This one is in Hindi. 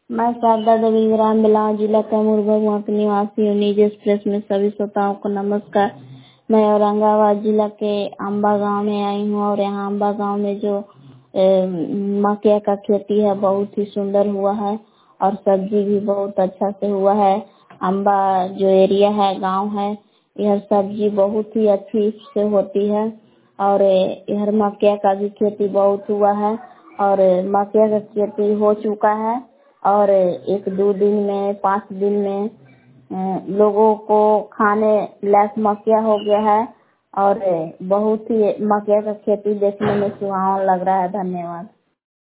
मैं शारदा देवी ग्राम बिलाव जिला कैमूर भगवा की निवासी हूँ। निज एक्सप्रेस में सभी श्रोताओं को नमस्कार। मैं औरंगाबाद जिला के अम्बा गांव में आई हूँ और यहाँ अम्बा गांव में जो मक्या का खेती है बहुत ही सुंदर हुआ है और सब्जी भी बहुत अच्छा से हुआ है। अम्बा जो एरिया है गांव है, यह सब्जी बहुत ही अच्छी से होती है और यह मक्या का भी खेती बहुत हुआ है और मक्या का खेती हो चुका है और 1-2 दिन में 5 दिन में लोगों को खाने लायक मक्या हो गया है और बहुत ही मक्या का खेती देखने में सुहावना लग रहा है। धन्यवाद।